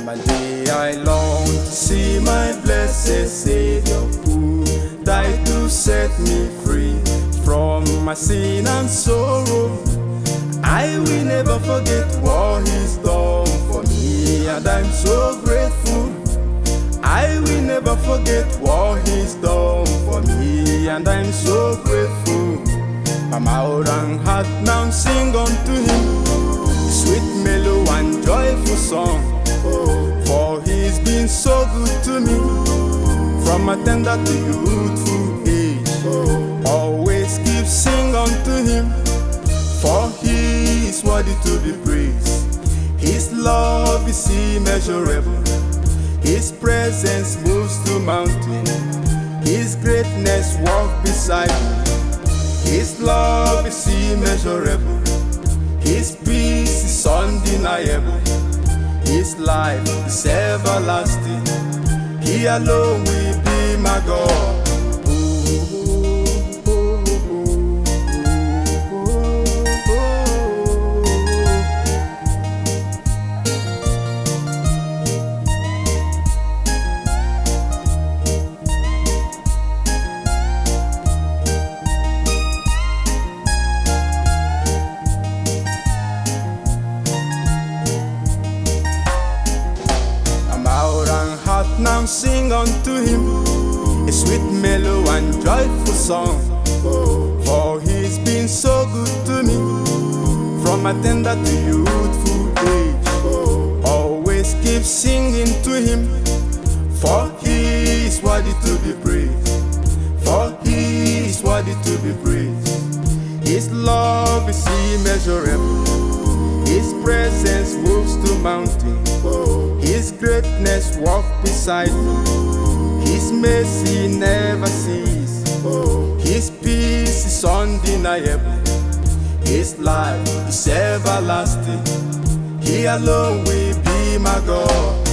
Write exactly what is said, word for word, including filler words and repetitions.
My day I long to see my blessed Savior who died to set me free from my sin and sorrow. I will never forget what He's done for me, and I'm so grateful. I will never forget what He's done for me, and I'm so grateful. My mouth and heart now sing unto Him, sweet mellow and joyful song. For He's been so good to me, from a tender to youthful age. Always keep sing unto Him, for He is worthy to be praised. His love is immeasurable, His presence moves the mountain, His greatness walks beside me. His love is immeasurable, His peace is undeniable, His life is everlasting. He alone will be my God. Now sing unto Him a sweet, mellow and joyful song. For He's been so good to me, from a tender to youthful age. Always keep singing to Him, for He is worthy to be praised. For He is worthy to be praised. His love is immeasurable, His presence moves to mountains, His greatness walks beside me, His mercy never ceases, His peace is undeniable, His life is everlasting. He alone will be my God.